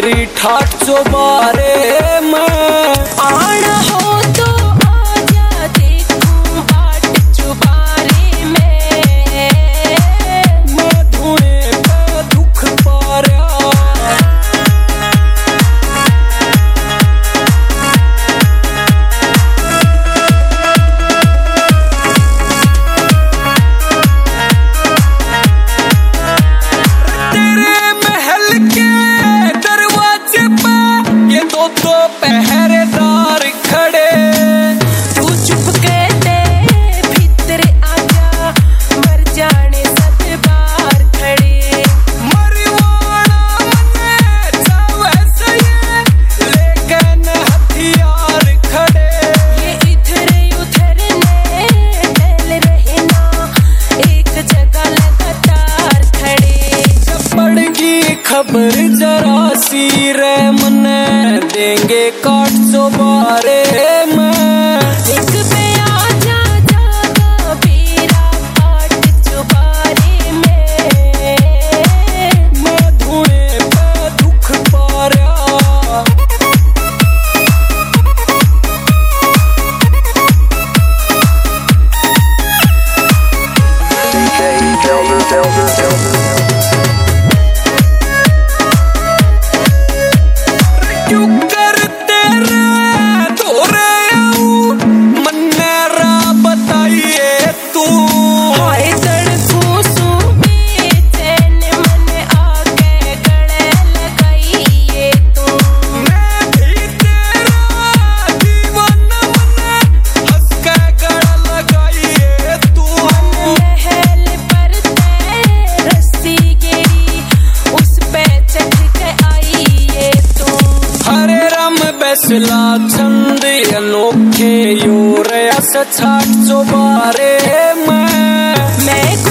तेरी ठाठ चोबारे में आना हो तो आजा देखूं बाट चुबारे में मैं धुएं पे दुख पारा तो पहरेदार खड़े तू चुप कहते भीतर आजा मर जाने सब बार खड़े मरवाना मने चावे सये लेकिन हथियार खड़े ये इधर उधर ने टहल रहे ना एक जगह लगातार खड़े जब पड़गी खबर जरा सी रे मने देंगे काट चोबारे में एक पे आजा जागा बेरा बाट चुबारे में मैं धुएं पे दुख पारा फैसला छंद अनोखे यो रे छाट चोबारे में